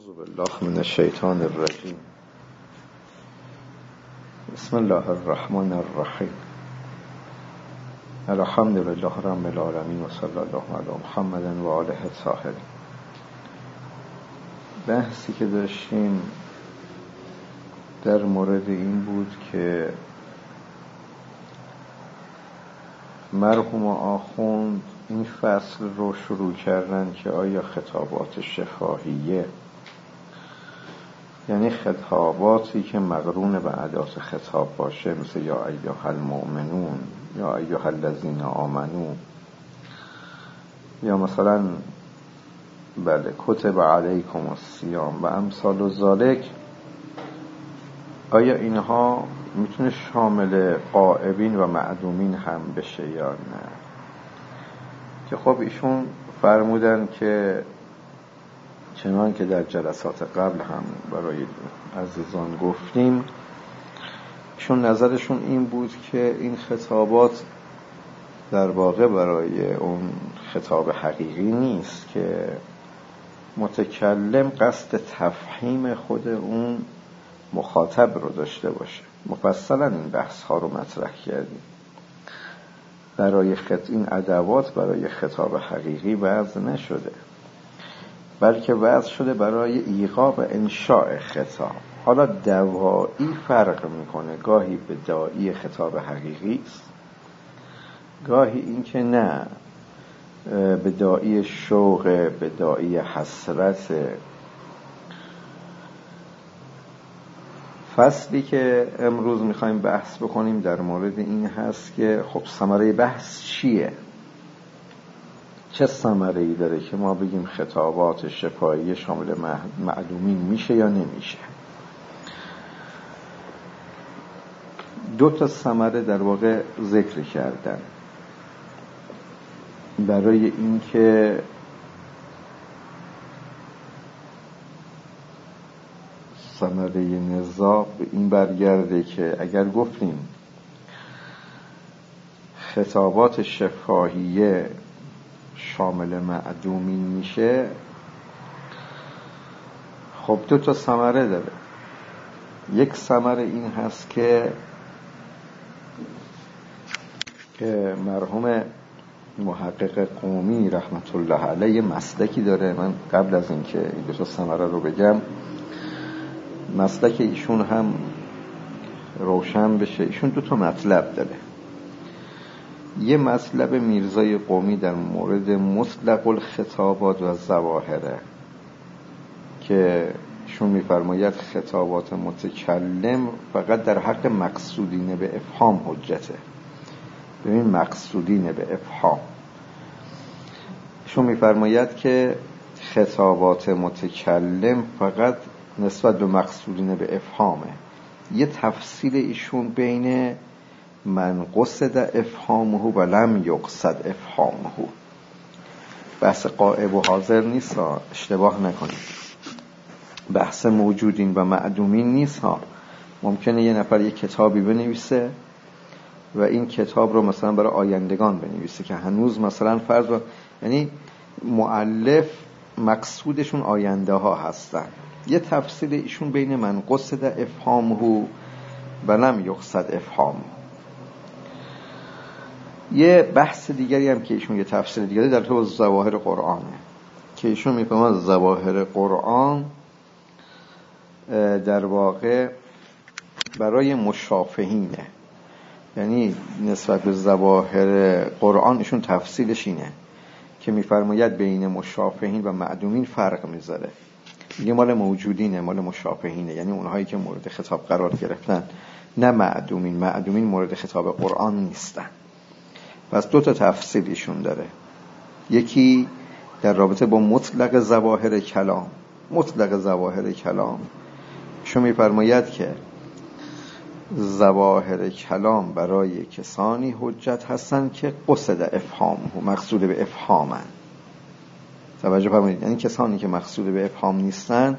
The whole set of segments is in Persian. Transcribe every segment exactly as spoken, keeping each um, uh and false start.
اعوذ بالله من الشیطان الرجیم. بسم الله الرحمن الرحیم. الحمد لله رب العالمین و صلی الله علی محمد و آله الطاهرین. بحثی که داشتیم در مورد این بود که مرحوم آخوند این فصل رو شروع کردن که آیا خطابات شفاهیه، یعنی خطاباتی که مقرون به ادات خطاب باشه، مثل یا ایها المؤمنون یا ایها الذین آمنون، یا مثلا بله کتب علیکم الصیام و امثال ذالک، آیا اینها میتونه شامل غائبین و معدومین هم بشه یا نه؟ که خب ایشون فرمودن که چنان که در جلسات قبل هم برای عزیزان گفتیم، ایشون نظرشون این بود که این خطابات در واقع برای اون خطاب حقیقی نیست که متکلم قصد تفهیم خود اون مخاطب رو داشته باشه. مفصلا این بحث ها رو مطرح کردیم. برای خط این ادوات برای خطاب حقیقی وضع نشده، بلکه وضع شده برای ایقاع و انشاء خطاب. حالا دوایی فرق میکنه، گاهی به داعی خطاب حقیقی است، گاهی این که نه به داعی شوق، به داعی حسرت. فصلی که امروز میخوایم بحث بکنیم در مورد این هست که خب ثمره بحث چیه؟ چه ثمره‌ای داره که ما بگیم خطابات شفاهی شامل معدومین میشه یا نمیشه؟ دو تا ثمره در واقع ذکر کردن برای این که ثمره نزاع به این برگرده که اگر گفتیم خطابات شفاهیه شامل معدومین میشه، خب دو تا ثمره داره. یک ثمره این هست که که مرحوم محقق قومی رحمت الله علیه مسلکی داره. من قبل از این که این دو تا ثمره رو بگم، مسلک ایشون هم روشن بشه، ایشون دو تا مطلب داره. یه مطلب میرزای قومی در مورد مطلق الخطابات و ظواهره که ایشون میفرماید خطابات متکلم فقط در حق مقصودین به افهام حجته. ببین مقصودین به افهام، ایشون میفرماید که خطابات متکلم فقط نسبت به مقصودین به افهامه. یه تفصیل ایشون بین من قصد افهامه و لم یقصد افهامه، بحث غائب و حاضر نیست ها، اشتباه نکنید. بحث موجودین و معدومین نیست ها. ممکنه یه نفر یه کتابی بنویسه و این کتاب رو مثلا برای آیندگان بنویسه که هنوز مثلا فرض و یعنی مؤلف مقصودشون آینده ها هستن. یه تفصیل ایشون بین من قصد افهامه و لم یقصد افهامه. یه بحث دیگری هم که ایشون یه تفسیر دیگری در تو ظواهر قرآنه که ایشون میفهمه ظواهر قرآن در واقع برای مشافهینه، یعنی نسبت به ظواهر قرآن ایشون تفصیلش اینه که میفرماید بین مشافهین و معدومین فرق میذاره. یه مال موجودینه، مال مشافهینه، یعنی اونهایی که مورد خطاب قرار گرفتن، نه معدومین. معدومین مورد خطاب قرآن نیستن. پس دو تا تفصیل ایشون داره. یکی در رابطه با مطلق ظواهر کلام. مطلق ظواهر کلام ایشون میفرماید که ظواهر کلام برای کسانی حجت هستن که قصد افهام و مقصود به افهامن. توجه فرمایید، یعنی کسانی که مقصود به افهام نیستن،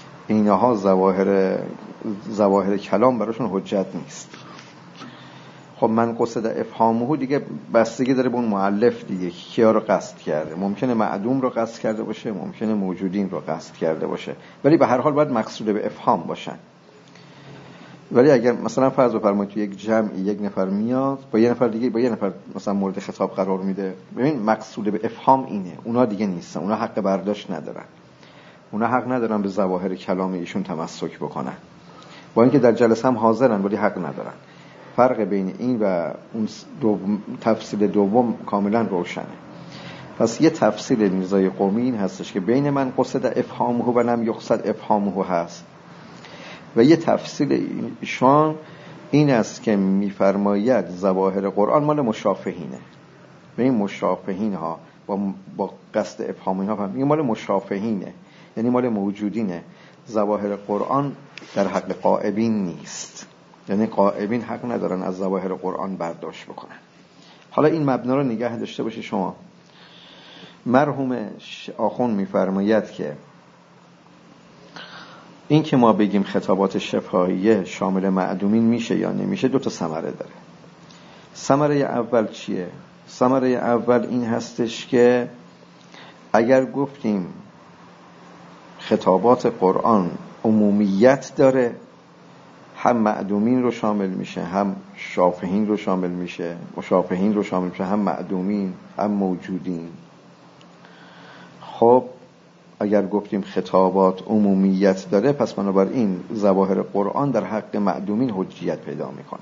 اینها ظواهر ظواهر کلام براشون حجت نیست. خب من قصد افهامه دیگه بستگی داره به اون مؤلف دیگه کیا رو قصد کرده. ممکنه معدوم رو قصد کرده باشه، ممکنه موجودین رو قصد کرده باشه، ولی به هر حال باید مقصود به افهام باشن. ولی اگر مثلا فرض بفرمایید تو یک جمعی یک نفر میاد با یه نفر دیگه با یه نفر مثلا مورد خطاب قرار میده، ببین مقصود به افهام اینه، اونا دیگه نیستن، اونا حق برداشت ندارن، اونا حق ندارن به ظواهر کلام ایشون تمسک بکنن، با اینکه در جلسه هم حاضرن ولی حق ندارن. فرق بین این و اون دوم، تفصیل دوم کاملا روشنه. پس یه تفصیل میرزای قمی این هستش که بین من قصد افهامه و لم یقصد افهامه هست، و یه تفصیل ایشان این است که میفرماید ظواهر قرآن مال مشافهینه. و این مشافهین ها با, با قصد افهام اینها فهم این مال مشافهینه، یعنی مال موجودینه. ظواهر قرآن در حق غائبین نیست، یعنی غائبین حق ندارن از ظواهر قرآن برداشت بکنن. حالا این مبنا رو نگه داشته باشی شما. مرحوم آخوند میفرماید که این که ما بگیم خطابات شفاهیه شامل معدومین میشه یا نمیشه دو تا ثمره داره. ثمره اول چیه؟ ثمره اول این هستش که اگر گفتیم خطابات قرآن عمومیت داره، هم معدومین رو شامل میشه، هم شافهین رو شامل میشه، مشافهین رو شامل میشه، هم معدومین هم موجودین. خب اگر گفتیم خطابات عمومیت داره، پس بنابراین ظواهر قرآن در حق معدومین حجیت پیدا میکنه.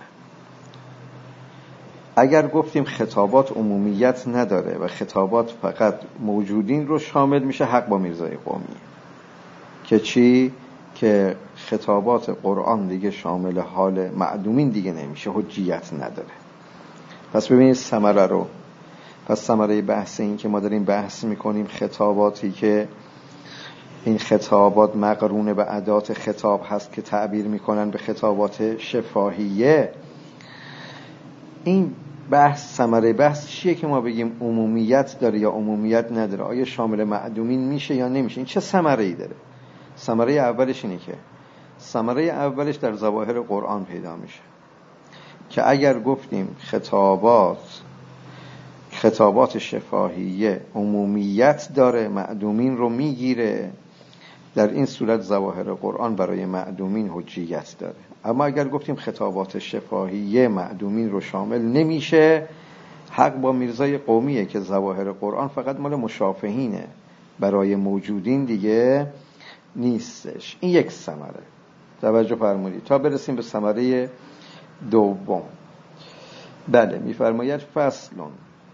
اگر گفتیم خطابات عمومیت نداره و خطابات فقط موجودین رو شامل میشه، حق با میرزای قمی که چی؟ که خطابات قرآن دیگه شامل حال معدومین دیگه نمیشه، حجیت نداره. پس ببینید ثمره رو. پس ثمره بحث این که ما داریم بحث میکنیم خطاباتی که این خطابات مقرون به ادات خطاب هست که تعبیر میکنن به خطابات شفاهیه، این بحث ثمره بحث چیه که ما بگیم عمومیت داره یا عمومیت نداره، آیا شامل معدومین میشه یا نمیشه؟ این چه ثمره‌ای داره؟ ثمره اولش اینه که ثمره اولش در ظواهر قرآن پیدا میشه که اگر گفتیم خطابات خطابات شفاهیه عمومیت داره، معدومین رو میگیره، در این صورت ظواهر قرآن برای معدومین حجیت داره. اما اگر گفتیم خطابات شفاهیه معدومین رو شامل نمیشه، حق با میرزای قومیه که ظواهر قرآن فقط مال مشافهینه، برای موجودین دیگه نیستش. این یک ثمره. توجه فرمودید تا برسیم به ثمره دوم. بله میفرماید فصلون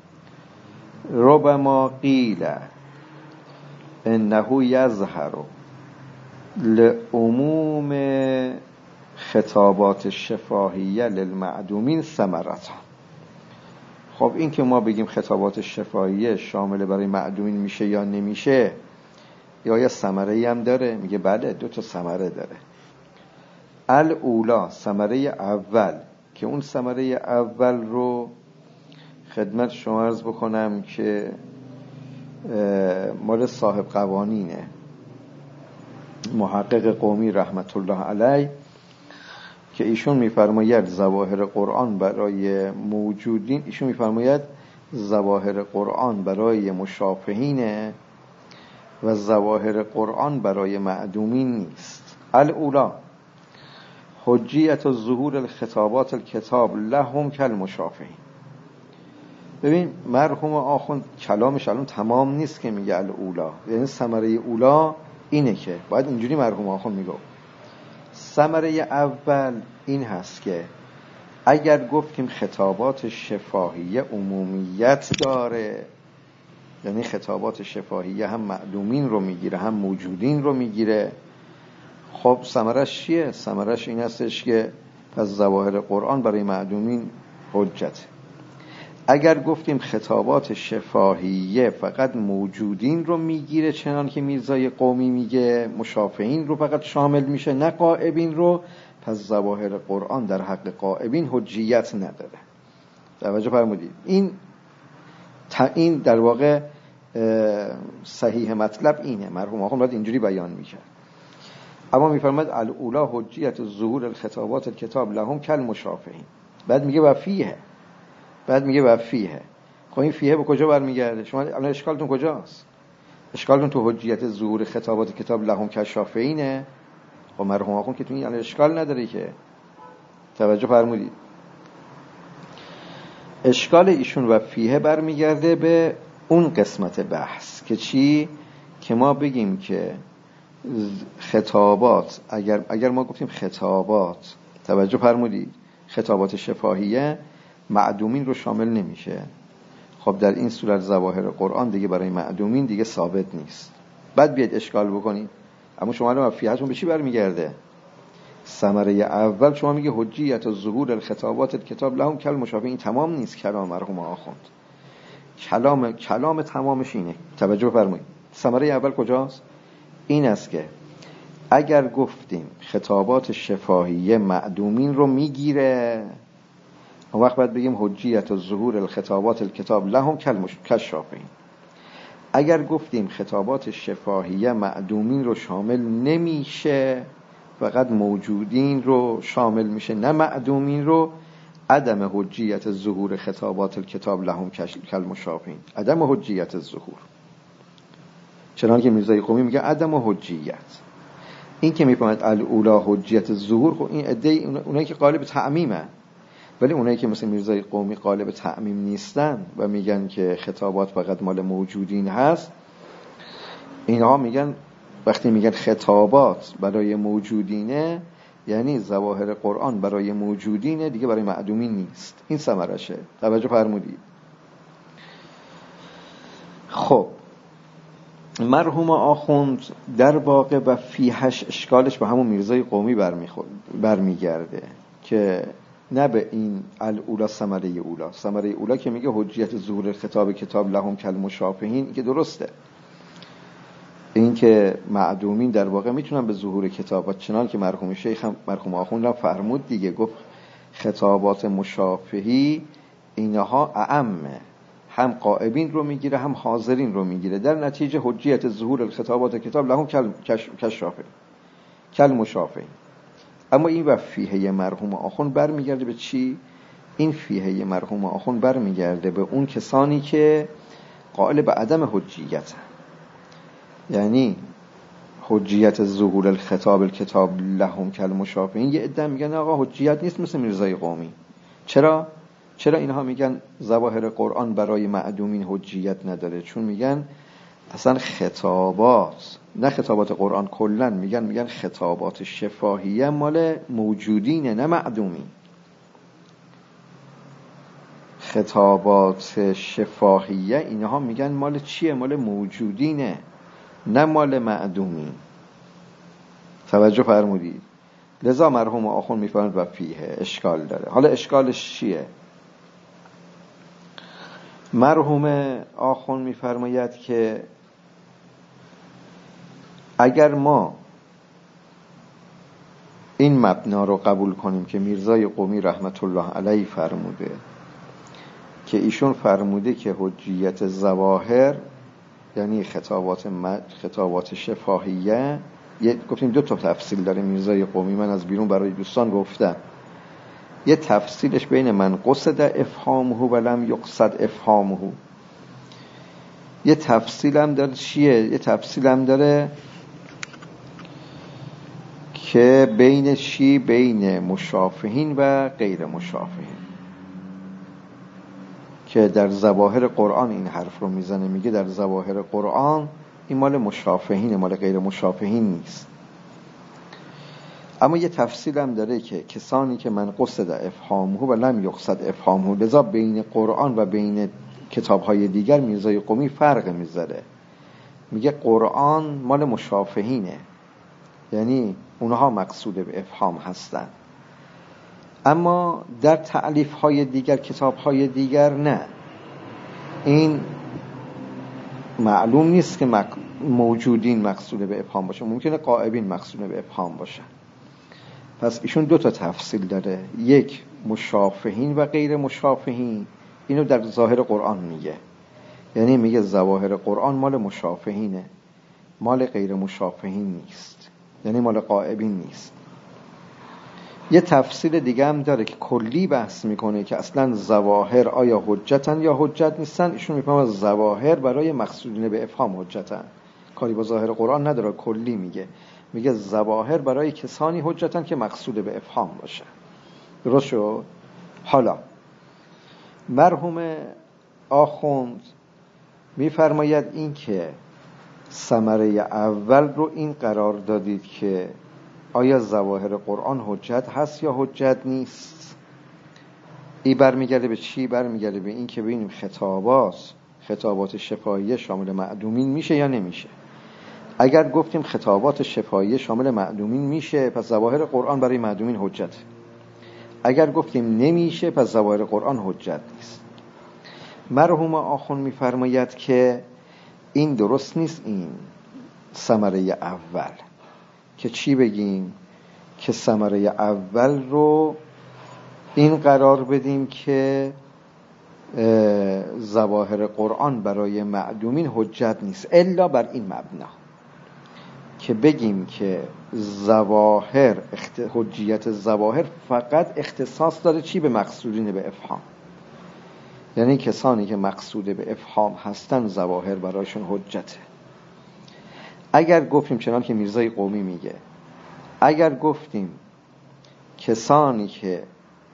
ربما قیل انه یظهر لعموم خطابات شفاهیه للمعدومین ثمرتان. خب این که ما بگیم خطابات شفاهیه شامل برای معدومین میشه یا نمیشه، یا یه ثمره‌ای هم داره؟ میگه بله دو تا ثمره داره. الاولا ثمره اول، که اون ثمره اول رو خدمت شما عرض بکنم که مال صاحب قوانینه، محقق قومی رحمت الله علیه، که ایشون میفرماید ظواهر قرآن برای موجودین، ایشون میفرماید ظواهر قرآن برای مشافهینه و ظواهر قرآن برای معدومین نیست. الاولا حجیت ظهور الخطابات الکتاب لهم کالمشافهین. ببین مرحوم آخوند کلامش الان تمام نیست که میگه الاولا، یعنی ثمره اولا اینه که باید اینجوری مرحوم آخوند میگه. ثمره اول این هست که اگر گفتیم خطابات شفاهیه عمومیت داره، یعنی خطابات شفاهیه هم معدومین رو میگیره هم موجودین رو میگیره، خب ثمرش چیه؟ ثمرش این هستش که پس ظواهر قرآن برای معدومین حجت. اگر گفتیم خطابات شفاهیه فقط موجودین رو میگیره، چنان که میرزای قومی میگه مشافهین رو فقط شامل میشه نه غائبین رو، پس ظواهر قرآن در حق غائبین حجیت نداره. توجه فرمودید؟ این این در واقع صحیح مطلب اینه، مرحوم آخوند باید اینجوری بیان میکرد. اما میفرماید الاولا حجیت ظهور الخطابات الکتاب لهم کالمشافهین. بعد میگه و فیه، بعد میگه و فیه. خب این فیه به کجا برمیگرده؟ شما الان اشکالتون کجاست؟ اشکالتون تو حجیت ظهور خطابات کتاب لهم کشافینه. خب مرحوم آخوند که تو این اشکال نداره که. توجه فرمودید. اشکال ایشون و فیه برمیگرده به اون قسمت بحث که چی؟ که ما بگیم که خطابات، اگر اگر ما گفتیم خطابات، توجه فرمودید، خطابات شفاهیه معدومین رو شامل نمیشه. خب در این صورت ظواهر قرآن دیگه برای معدومین دیگه ثابت نیست. بعد بیاید اشکال بکنید. اما شما الان فیهتون به چی برمیگرده؟ ثمره اول شما میگه حجیت و ظهور الخطابات کتاب لهم کل مشابه. این تمام نیست کلام مرحوم آخوند. کلام کلام تمامش اینه. توجه فرمایید. ثمره اول کجاست؟ این است که اگر گفتیم خطابات شفاهیه معدومین رو میگیره، اون وقت باید بگیم حجیت و ظهور الخطابات الکتاب لهم کشافین. اگر گفتیم خطابات شفاهیه معدومین رو شامل نمیشه، فقط موجودین رو شامل میشه نه معدومین رو، عدم حجیت ظهور خطابات الکتاب لهم کالمشافین. عدم حجیت ظهور، چنانکه میرزای قمی میگه عدم حجیت. این که میفهمد الاولا حجیت ظهور، خب این عده اونایی که قالب تعمیمه، ولی اونایی که مثل میرزای قمی قالب تعمیم نیستن و میگن که خطابات فقط مال موجودین هست، اینها میگن وقتی میگن خطابات برای موجودینه، یعنی ظواهر قرآن برای موجودینه، دیگه برای معدومین نیست. این ثمرشه. توجه فرمودید. خب مرحوم آخوند در واقع و فیهش اشکالش به همون میرزای قومی برمیگرده که نه به این الاولا ثمره اولا. ثمره اولا که میگه حجیت ظهور خطاب کتاب لهم کالمشافهین، که درسته، این که معدومین در واقع میتونن به ظهور کتابات، چنان که مرحوم شیخ هم مرحوم آخوند هم فرمود دیگه، گفت خطابات مشافهی اینها اعمه، هم غائبین رو میگیره هم حاضرین رو میگیره. در نتیجه حجیت ظهور الخطابات کتاب لهم کشافه کل مشافه. اما این و فیهه مرحوم آخوند برمیگرده به چی؟ این فیهه مرحوم آخوند برمیگرده به اون کسانی که قائل به عدم حجیت، یعنی حجیت ظهور الخطاب الکتاب لهم کل مشافه. این یه عده میگن آقا حجیت نیست مثل میرزای قومی. چرا؟ چرا اینها میگن ظواهر قرآن برای معدومین حجیت نداره؟ چون میگن اصلا خطابات، نه خطابات قرآن کلن، میگن میگن خطابات شفاهیه مال موجودینه نه معدومین. خطابات شفاهیه اینها میگن مال چیه؟ مال موجودینه نه مال معدومین. توجه فرمودید. لذا مرحوم آخوند میفرماید و فیه اشکال داره. حالا اشکالش چیه؟ مرحوم آخوند میفرماید که اگر ما این مبنا رو قبول کنیم که میرزای قمی رحمت الله علیه فرموده، که ایشون فرموده که حجیت ظواهر یعنی خطابات مد، خطابات شفاهیه، یه گفتیم دو تا تفصیل داره میرزای قمی، من از بیرون برای دوستان گفتم. یه تفصیلش بین من قصد افهامه و لم یقصد افهامه، یه تفصیلم داره چیه؟ یه تفصیلم داره که بین چی؟ بین مشافهین و غیر مشافهین، که در ظواهر قرآن این حرف رو میزنه، میگه در ظواهر قرآن این مال مشافهین، مال غیر مشافهین نیست. اما یه تفصیل هم داره که کسانی که من قصد افهامه و لم یقصد افهامه، لذا بین قرآن و بین کتاب‌های دیگر میرزای قمی فرق میذاره. میگه قرآن مال مشافهینه، یعنی اونها مقصود به افهام هستن، اما در تألیف‌های دیگر، کتاب‌های دیگر نه. این معلوم نیست که موجودین مقصود به افهام باشه، ممکنه غائبین مقصود به افهام باشه. پس ایشون دو تا تفصیل داره، یک مشافهین و غیر مشافهین. اینو در ظاهر قرآن میگه، یعنی میگه ظواهر قرآن مال مشافهینه، مال غیر مشافهین نیست، یعنی مال غائبین نیست. یه تفصیل دیگه هم داره که کلی بحث میکنه که اصلا ظواهر آیا حجتن یا حجت نیستن. ایشون میفهمه ظواهر برای مقصودین به افهام حجتن، کاری با ظاهر قرآن نداره، کلی میگه میگه ظواهر برای کسانی حجتن که مقصود به افهام باشه. درست شد؟ حالا مرحوم آخوند میفرماید این که ثمره اول رو این قرار دادید که آیا ظواهر قرآن حجت هست یا حجت نیست. این برمیگرده به چی؟ برمیگرده به این که ببینیم خطابات خطابات شفاهیه شامل معدومین میشه یا نمیشه. اگر گفتیم خطابات شفاهیه شامل معدومین میشه، پس ظواهر قرآن برای معدومین حجت. اگر گفتیم نمیشه، پس ظواهر قرآن حجت نیست. مرحوم آخوند میفرماید که این درست نیست. این ثمره اول که چی بگیم؟ که ثمره اول رو این قرار بدیم که ظواهر قرآن برای معدومین حجت نیست، الا بر این مبنا که بگیم که ظواهر حجیت ظواهر فقط اختصاص داره چی؟ به مقصودین به افهام. یعنی کسانی که مقصود به افهام هستن ظواهر برایشون حجته. اگر گفتیم چنان که میرزای قومی میگه، اگر گفتیم کسانی که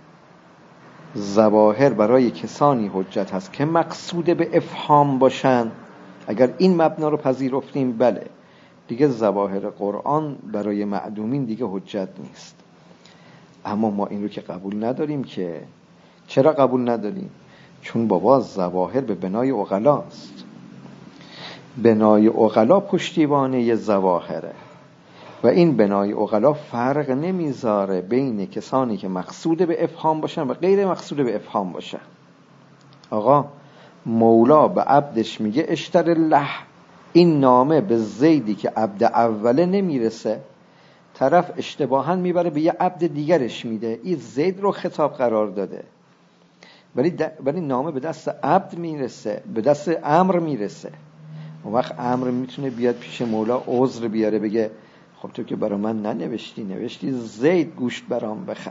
ظواهر برای کسانی حجت هست که مقصود به افهام باشن، اگر این مبنا رو پذیرفتیم، بله دیگه ظواهر قرآن برای معدومین دیگه حجت نیست. اما ما این رو که قبول نداریم. که چرا قبول نداریم؟ چون بابا ظواهر به بنای عقلاست. بنای عقلا پشتیبانه ظواهره و این بنای عقلا فرق نمیذاره بین کسانی که مقصود به افهام باشن و غیر مقصود به افهام باشن. آقا مولا به عبدش میگه اشتر الله، این نامه به زیدی که عبد اوله نمیرسه، طرف اشتباهاً میبره به یه عبد دیگرش میده، این زید رو خطاب قرار داده، ولی ولی نامه به دست عبد میرسه، به دست امر میرسه. اون وقت امر میتونه بیاد پیش مولا عذر بیاره، بگه خب تو که برا من ننوشتی، نوشتی زید گوشت برام بخر.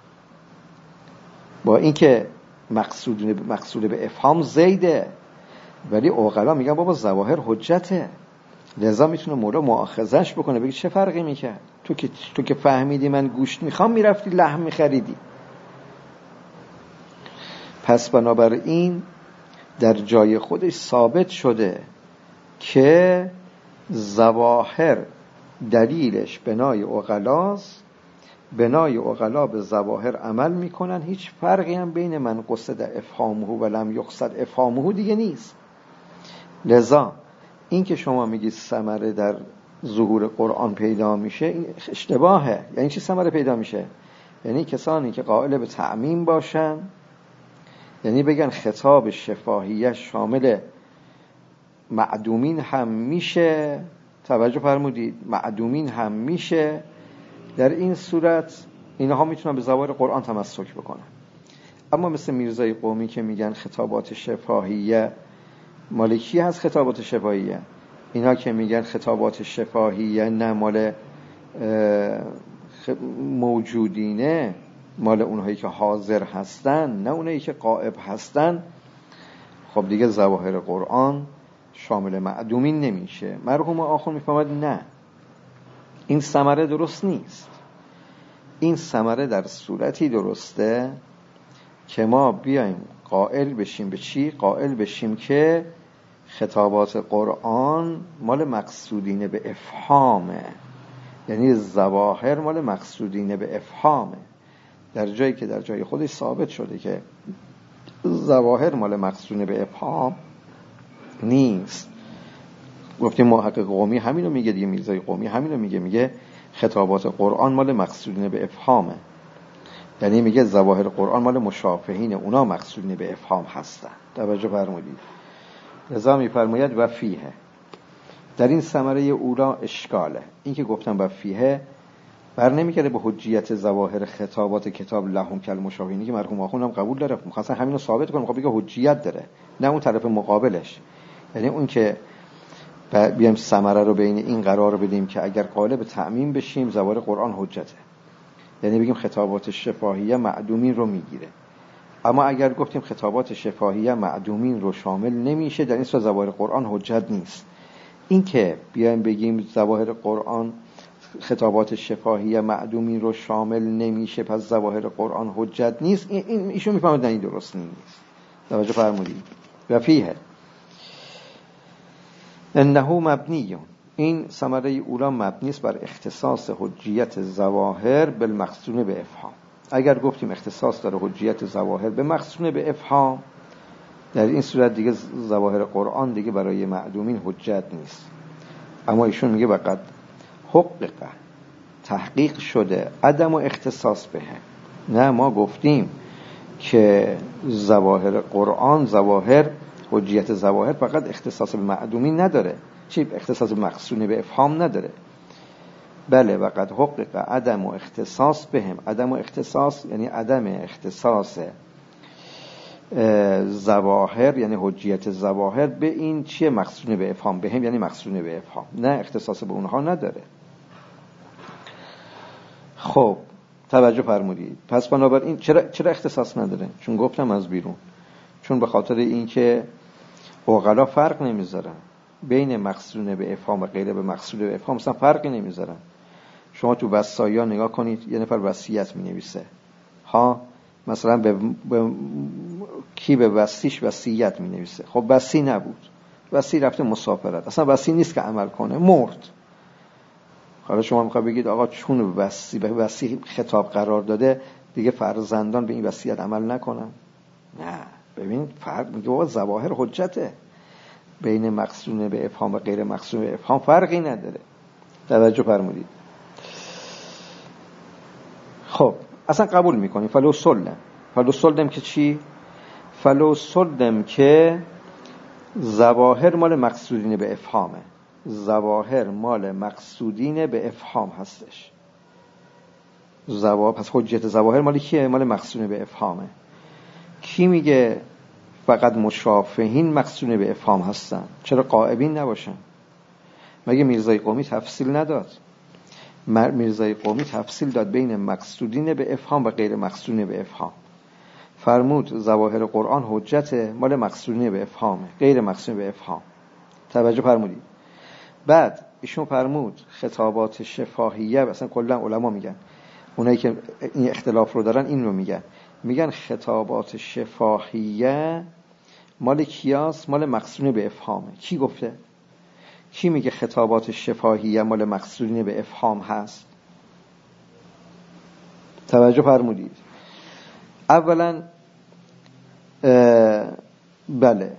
با اینکه مقصود مقصود به افهام زیده، ولی عقلا میگن بابا ظواهر حجته، لذا میتونه مولا مؤاخذش بکنه، بگه چه فرقی میکرد؟ تو که تو که فهمیدی من گوشت میخوام، میرفتی لحم میخریدی. پس بنابراین در جای خودش ثابت شده که ظواهر دلیلش بنای عقلاست، بنای عقلا به ظواهر عمل میکنن، هیچ فرقی هم بین من قصد افهامه و لم یقصد افهامه دیگه نیست. لذا این که شما میگید ثمره در ظهور قرآن پیدا میشه، این اشتباهه. یعنی چی ثمره پیدا میشه؟ یعنی کسانی که قائل به تعمیم باشن، یعنی بگن خطاب شفاهیه شامل معدومین هم میشه، توجه فرمودید، معدومین هم میشه، در این صورت اینها میتونن به ظواهر قرآن تمسک بکنن. اما مثل میرزای قومی که میگن خطابات شفاهیه مال کی هست؟ خطابات شفاهیه اینا که میگن خطابات شفاهیه نه مال موجودینه، مال اونهایی که حاضر هستن، نه اونهایی که غائب هستن، خب دیگه ظواهر قرآن شامل معدومین نمیشه. مرحوم آخوند میفهمد نه، این ثمره درست نیست. این ثمره در صورتی درسته که ما بیایم قائل بشیم به چی؟ قائل بشیم که خطابات قرآن مال مقصودین به افهامه، یعنی ظواهر مال مقصودین به افهامه، در جایی که در جای خودش ثابت شده که ظواهر مال مقصودین به افهام نیست. گفتیم محقق قومی همینو میگه دیگه، میرزای قومی همینو میگه، میگه خطابات قرآن مال مقصودین به افهامه، یعنی میگه ظواهر قرآن مال مشافهین، اونا مقصودین به افهام هستن. توجه فرمودید؟ رضا میفرماید و فیه، در این ثمره اولا اشکاله. این که گفتم و فیه بر نمیگره به حجیت ظواهر خطابات کتاب لهم کل مشابهینی که مرحوم آخوند هم قبول داره، می‌خواستن همین رو ثابت کنه، می‌خواد بگه حجیت داره، نه اون طرف مقابلش. یعنی اون که بیایم ثمره رو بین این قرار بدیم که اگر قائل به تعمیم بشیم ظواهر قرآن حجته، یعنی بگیم خطابات شفاهیه معدومین رو میگیره. اما اگر گفتیم خطابات شفاهیه معدومین رو شامل نمیشه، در این صورت ظواهر قرآن حجت نیست. این که بیایم بگیم ظواهر قرآن خطابات شفاهیه معدومین رو شامل نمیشه پس ظواهر قرآن حجت نیست، این ایشون میفهمد این درست نیست. توجه فرمودید؟ و فیه انه مبنی، این ثمره اولا مبنی است بر اختصاص حجیت ظواهر بالمقصون به افهام. اگر گفتیم اختصاص داره حجیت ظواهر به مقصون به افهام، در این صورت دیگه ظواهر قرآن دیگه برای معدومین حجت نیست. اما ایشون میگه وقد حقق، تحقیق شده عدم و اختصاص به هم. نه، ما گفتیم که ظواهر قرآن ظواهر حجیت ظواهر فقط اختصاص به معدومین نداره، چی اختصاص به مقصون به افهام نداره. بله، وقد حقق عدم و اختصاص بهم. عدم و اختصاص یعنی عدم اختصاص ظواهر، یعنی حجیت ظواهر به این چیه مقصون به افهام بهم، یعنی مقصون به افهام، نه اختصاص به اونها نداره. خب توجه فرمودید. پس بنابراین چرا چرا اختصاص نداره؟ چون گفتم از بیرون، چون به خاطر اینکه عقلا فرق نمیذارن بین مقصون به افهام و غیر به مقصون به افهام، مثلا فرقی نمیذارن. شما تو وصایا نگاه کنید، یه نفر وصیت مینویسه ها، مثلا به, به کی به وصیش وصیت مینویسه. خب وصی نبود، وصی رفته مسافرت، اصلا وصی نیست که عمل کنه، مرد. حالا شما میخواد بگید آقا چون وصی به وصی خطاب قرار داده دیگه فرزندان به این وصیت عمل نکنن؟ نه، ببین فرق میگه بابا ظواهر حجته، بین مقصون به افهام و غیر مقصون به افهام فرقی نداره. توجه فرمودید؟ خب اصلا قبول میکنیم فلو سلم. فلو سلم که چی؟ فلو سلم که ظواهر مال مقصودین به افهامه. ظواهر مال مقصودین به افهام هستش. زوا پس حجیت ظواهر مال کیه؟ مال مقصود به افهامه. کی میگه فقط مشافهین مقصود به افهام هستن؟ چرا غائبین نباشن؟ مگه میرزای قومی تفصیل نداد؟ میرزای قومی تفصیل داد بین مقصودین به افهام و غیر مقصودین به افهام. فرمود ظواهر قرآن حجت مال مقصودین به افهامه، غیر مقصودین به افهام. توجه فرمودید؟ بعد ایشون فرمود خطابات شفاهیه، مثلا کلا علما میگن، اونایی که این اختلاف رو دارن این رو میگن، میگن خطابات شفاهیه مال کیاس؟ مال مقصودین به افهامه. کی گفته؟ کی میگه خطابات شفاهیه مال مقصودین به افهام هست؟ توجه فرمودید؟ اولا بله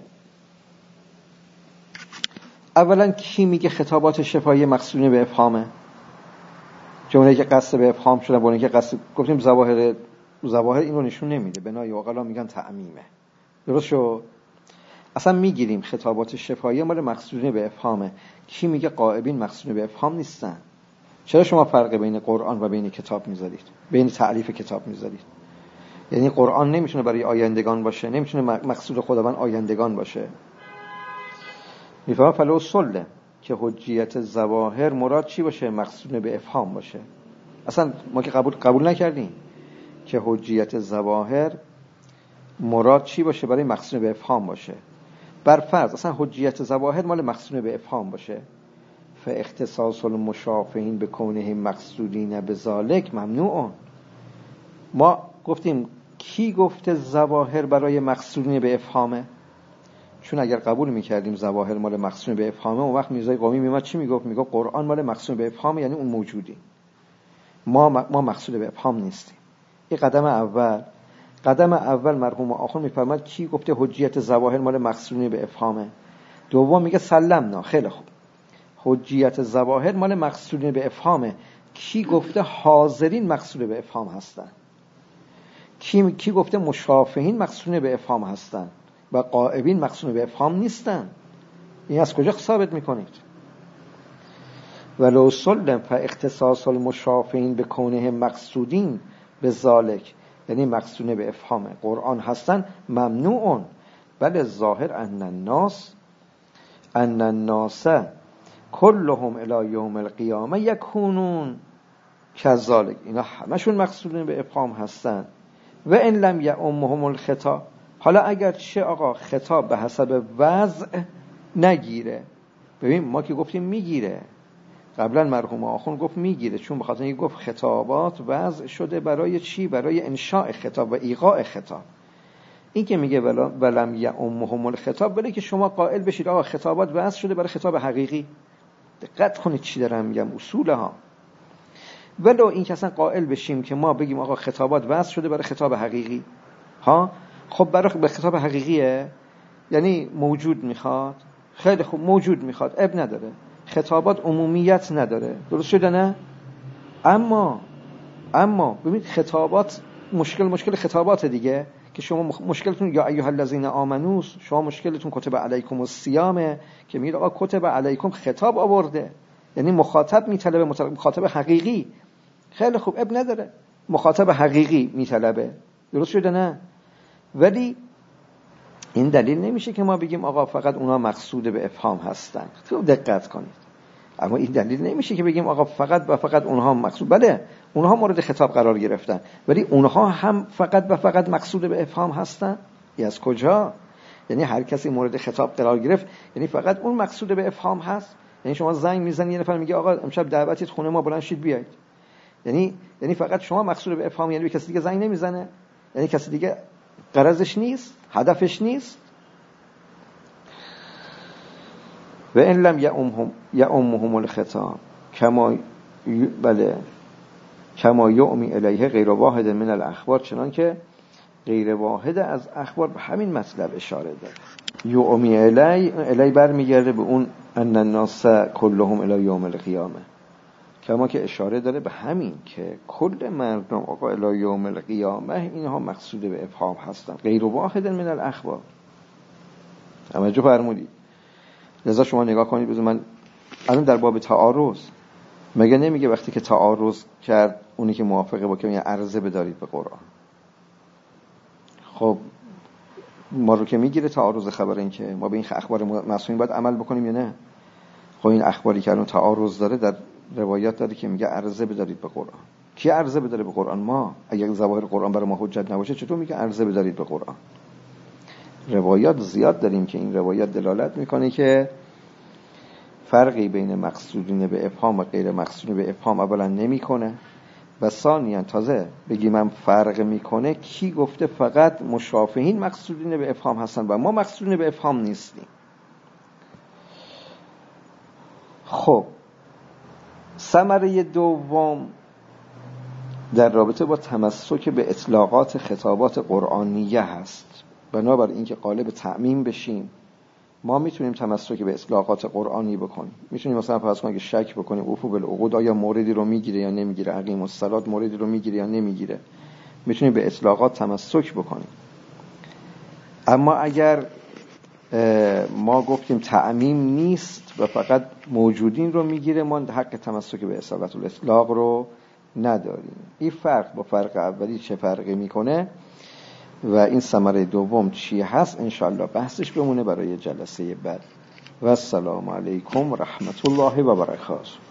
اولا کی میگه خطابات شفاهیه مقصودین به افهامه؟ جمله که قصد به افهام شده، بونه که قصد گفتیم ظواهر ظواهر این رو نشون نمیده، بنای عقلا میگن تعمیمه. درست شو؟ اصلا میگیریم خطابات شفاهیه مال مقصودین به افهامه. کی میگه غائبین مقصودین به افهام نیستن؟ چرا شما فرق بین قرآن و بین کتاب میذارید؟ بین تعلیف کتاب میذارید؟ یعنی قرآن نمیتونه برای آیندگان باشه، نمیتونه مقصود خداوند آیندگان باشه. میفهمم فلو سلم که حجیت ظواهر مراد چی باشه؟ مقصود به افهام باشه. اصلا ما که قبول قبول نکردیم که حجیت ظواهر مراد چی باشه؟ برای مقصود به افهام باشه. بر فرض اصلا حجیت ظواهر مال مقصود به افهام باشه، فاختصاص المشافهین به کونهم مقصودین بذالک ممنوع. ما گفتیم کی گفته ظواهر برای مقصودین به افهامه؟ چون اگر قبول میکردیم ظواهر مال مقصود به افهامه، اون وقت میرزای قومی میومد چی میگفت؟ میگفت قرآن مال مقصود به افهامه، یعنی اون موجودی، ما ما مقصود به افهام نیستیم. این قدم اول. قدم اول مرحوم آخر میفرماد کی گفته حجیت ظواهر مال مقصود به افهامه؟ دوم میگه سلمنا، خیلی خوب، حجیت ظواهر مال مقصود به افهامه. کی گفته حاضرین مقصود به افهام هستن؟ کی کی گفته مشافهین مقصود به افهام هستن و غائبین مقصود به افهام نیستن؟ این از کجا ثابت میکنید؟ ولو سلم فاختصاص المشافهین به کونهم مقصودین به ذالک، یعنی مقصود به افهام قرآن هستن، ممنوعون. بل ظاهر ان الناس ان الناس كلهم الى یوم القیامه یکونون. کذالک، اینا همشون مقصودین به افهام هستن. و ان لم یعمهم الخطاب، حالا اگر چه آقا خطاب به حسب وضع نگیره. ببین ما که گفتیم میگیره، قبلا مرحوم آخوند گفت میگیره، چون به خاطر اینکه گفت خطابات وضع شده برای چی؟ برای انشاء خطاب و ایقاع خطاب. این که میگه ولم یعمهم الخطاب، ولی که شما قائل بشید آقا خطابات وضع شده برای خطاب حقیقی. دقت کنید چی دارم میگم، اصولها. ولو این که اصلا قائل بشیم که ما بگیم آقا خطابات وضع شده برای خطاب حقیقی ها، خب برای به خطاب حقیقیه یعنی موجود میخواد، خیلی خوب موجود میخواد، اب نداره، خطابات عمومیت نداره، درست شده نه؟ اما اما ببینید خطابات مشکل مشکل خطابات دیگه، که شما مشکلتون یا ایها الذین آمنو، شما مشکلتون کتب علیکم الصیام که میگه آقا کتب علیکم خطاب آورده، یعنی مخاطب میطلبه، مخاطب حقیقی. خیلی خوب اب نداره، مخاطب حقیقی میطلبه، درست شده نه؟ ولی این دلیل نمیشه که ما بگیم آقا فقط اونا مقصود به افهام هستن. خوب دقت کنید. اما این دلیل نمیشه که بگیم آقا فقط و فقط اونها مقصود. بله اونها مورد خطاب قرار گرفتن، ولی اونها هم فقط و فقط مقصود به افهام هستن. ای از کجا؟ یعنی هر کسی مورد خطاب قرار گرفت یعنی فقط اون مقصود به افهام هست؟ یعنی شما زنگ میزنی یه نفر میگه آقا امشب دعوتیت خونه ما، بلند شید بیاید، یعنی یعنی فقط شما مقصود به افهام، یعنی به کسی دیگه زنگ نمیزنه، یعنی کسی دیگه غرضش نیست، هدفش نیست. و ان لم یعمهم یعمهم الخطاب کما بله کما یعمی الیه غیر واحد من الاخبار، چنان که غیر واحد از اخبار به همین مطلب اشاره داره. یعمی الی الی برمیگرده به اون ان الناس كلهم الی یوم القیامه، کما که اشاره داره به همین که کل مردم آقا الی یوم القیامه اینها مقصود به افهام هستن، غیر واحد من الاخبار. توجه فرمودید؟ لذا شما نگاه کنید، بذار من الان در باب تعارض مگه نمیگه وقتی که تعارض کرد اونی که موافقه با که یعنی عرضه بدارید به قرآن. خب ما رو که میگیره تعارض خبر، این که ما به این اخبار معصومین باید عمل بکنیم یا نه؟ خب این اخباری که الان تعارض داره در روایات داره که میگه عرضه بدارید به قرآن. کی عرضه بداره به قرآن؟ ما. اگه ظواهر قرآن برای ما حجت نباشه چطور میگه عرضه بدارید به قرآن؟ روایات زیاد داریم که این روایات دلالت میکنه که فرقی بین مقصودین به افهام و غیر مقصودین به افهام اولا نمیکنه و ثانیاً تازه بگیم من فرق میکنه کی گفته فقط مشافهین مقصودین به افهام هستن و ما مقصودین به افهام نیستیم. خب ثمره دوم در رابطه با تمسک به اطلاقات خطابات قرآنیه هست. بنابراین اینکه قالب تعمیم بشیم، ما میتونیم تمسک به اطلاقات قرآنی بکنیم. میتونیم مثلا فرض کنیم که شک بکنیم اوفو بالعقود آیا موردی رو میگیره یا نمیگیره، اقیم الصلاة موردی رو میگیره یا نمیگیره. میتونیم به اطلاقات تمسک بکنیم. اما اگر ما گفتیم تعمیم نیست و فقط موجودین رو میگیره، ما حق تمسک به اصالت الاطلاق رو نداریم. این فرق با فرق اولی چه فرقی میکنه و این ثمره دوم چی هست انشاءالله بحثش بمونه برای جلسه بعد. و السلام علیکم و رحمت الله و برکاته.